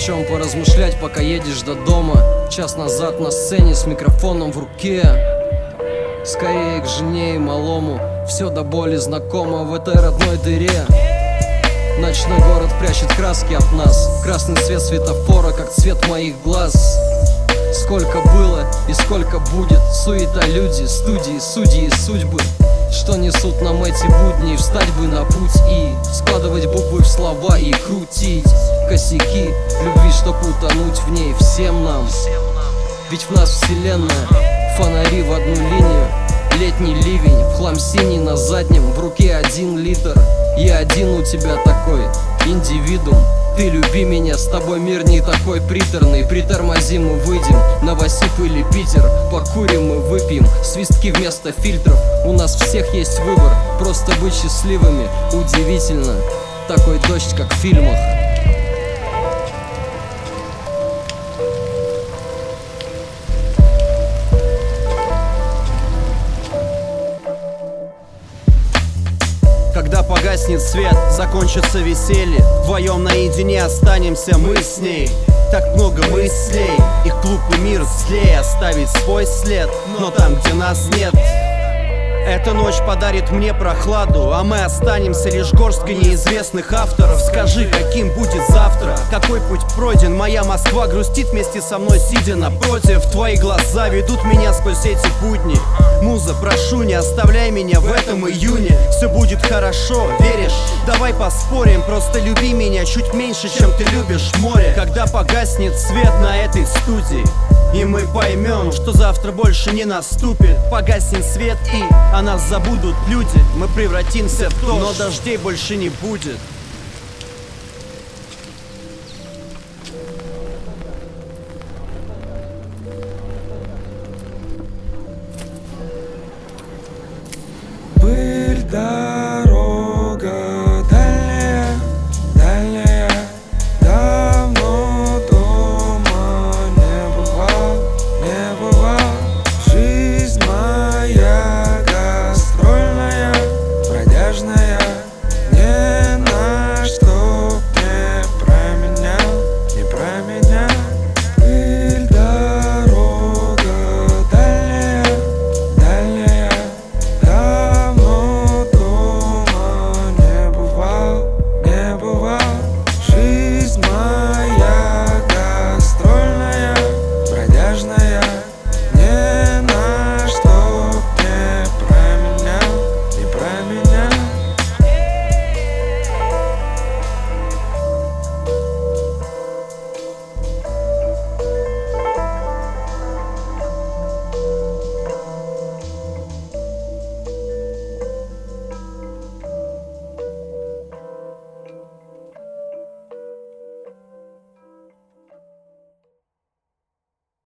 чем поразмышлять, пока едешь до дома. Час назад на сцене с микрофоном в руке. Скорее к жене и малому, все до боли знакомо в этой родной дыре. Ночной город прячет краски от нас. Красный свет светофора, как цвет моих глаз. Сколько было и сколько будет. Суета, люди, студии, судьи и судьбы, что несут нам эти будни. Встать бы на путь и складывать буквы в слова и крутить косяки любви, чтоб утонуть в ней всем нам. Ведь в нас вселенная, фонари в одну линию. Летний ливень, в хлам синий на заднем, в руке 1 литр. Я один у тебя такой индивидуум. Ты люби меня, с тобой мир не такой приторный. Притормозим и выйдем, Новосиб или Питер. Покурим и выпьем, свистки вместо фильтров. У нас всех есть выбор, просто быть счастливыми. Удивительно, такой дождь, как в фильмах. Когда погаснет свет, закончится веселье. Вдвоем наедине останемся мы с ней. Так много мыслей, их глупый мир злее. Оставить свой след, но там, где нас нет. Эта ночь подарит мне прохладу, а мы останемся лишь горсткой неизвестных авторов. Скажи, каким будет завтра, какой путь пройден. Моя Москва грустит вместе со мной, сидя напротив. Твои глаза ведут меня сквозь эти будни. Муза, прошу, не оставляй меня в этом июне. Все будет хорошо, веришь? Давай поспорим, просто люби меня чуть меньше, чем ты любишь море. Когда погаснет свет на этой студии, и мы поймем, что завтра больше не наступит. Погаснет свет и о нас забудут люди. Мы превратимся в то, но дождей больше не будет. Пыль, да.